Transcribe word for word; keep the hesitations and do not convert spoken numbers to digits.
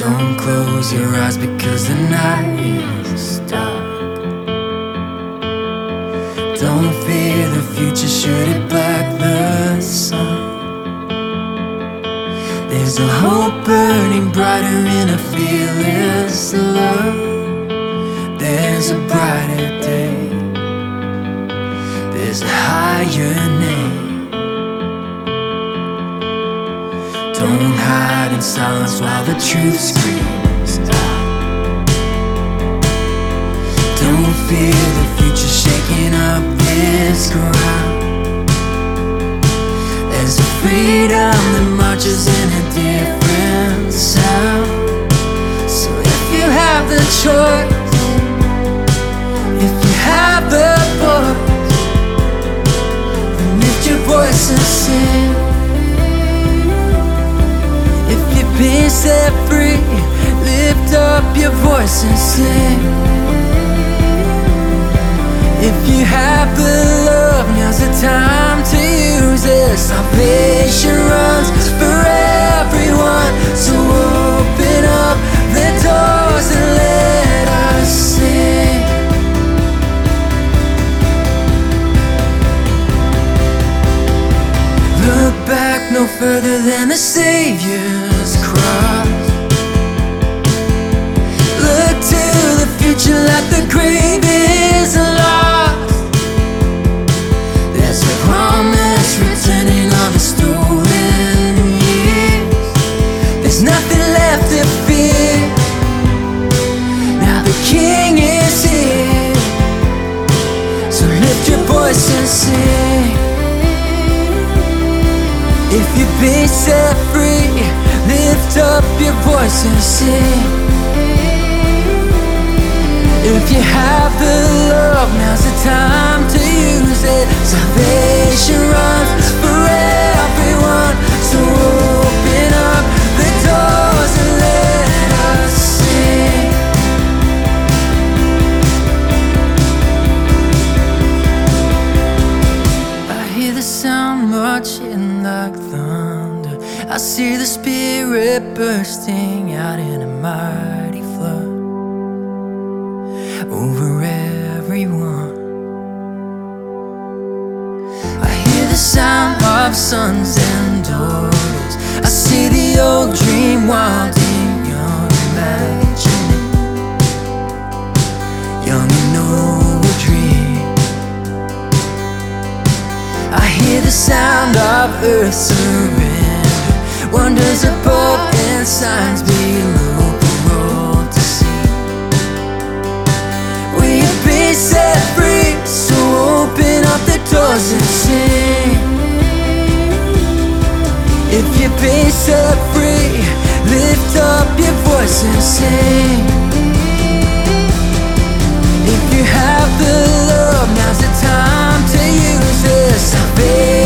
Don't close your eyes because the night is dark. Don't fear the future should it black the sun. There's a hope burning brighter in a fearless love. There's a brighter day. There's a higher name. Don't hide in silence while the truth screams out. Don't fear the future shaking up this ground. There's a freedom that marches in a different sound. So if you have the choice, if you have the voice, then lift your voice and sing. If you've been set free, lift up your voice and sing. If you have the love, now's the time to use it. Salvation runs for everyone, so open up the doors and let us sing. Look back no further than the Savior's cross. Look to the future like the grave is lost. There's a promise returning on the stolen years. There's nothing left to fear. Now the King is here. So lift your voice and sing. If you've been set free, lift up your voice and sing. If you have the love, now's the time to use it. Salvation runs for everyone, so open up the doors and let us sing. I hear the sound marching like thunder. I see the Spirit bursting out in a mighty flood over everyone. I hear the sound of sons and daughters. I see the old dream wild in young imagining, young and noble dream. I hear the sound of earth surrender, wonders above and signs below the road to see. We've been set free, so open up the doors and sing. If you've been set free, lift up your voice and sing. If you have the love, now's the time to use it. Salvation